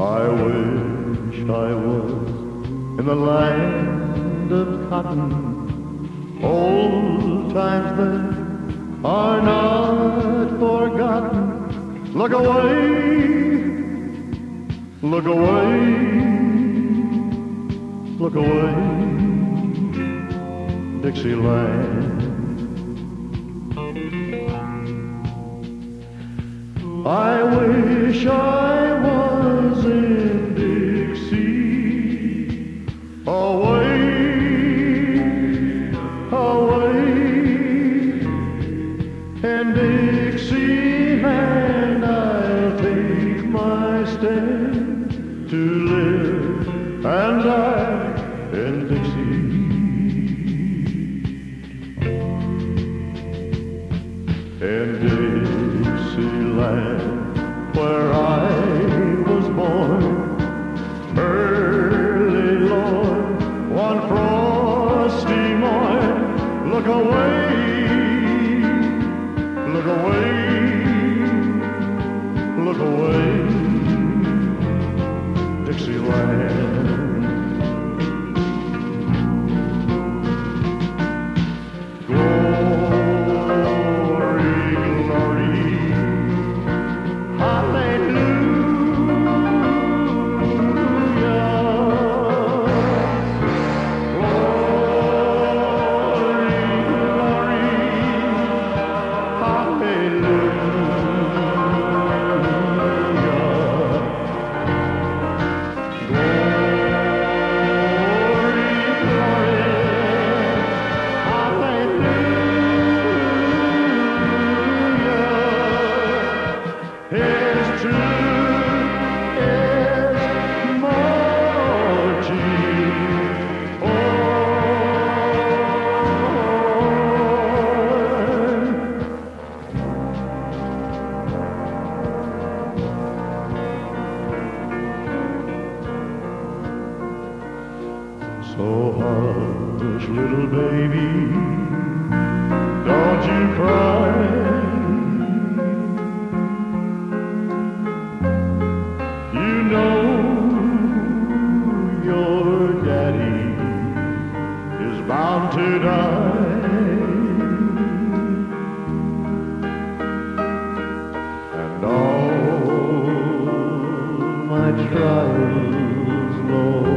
I wish I was in the land of cotton. Old times then are not forgotten. Look away, look away, look away, Dixieland. I wish I was in Dixie, away, away, in Dixieland I'll take my stand to live and die in Dixie. In Dixieland, where I was born, early, Lord, one frosty morn. Look away, look away, look away, Dixieland. So hush, little baby, don't you cry. You know your daddy is bound to die, and all my trials, Lord,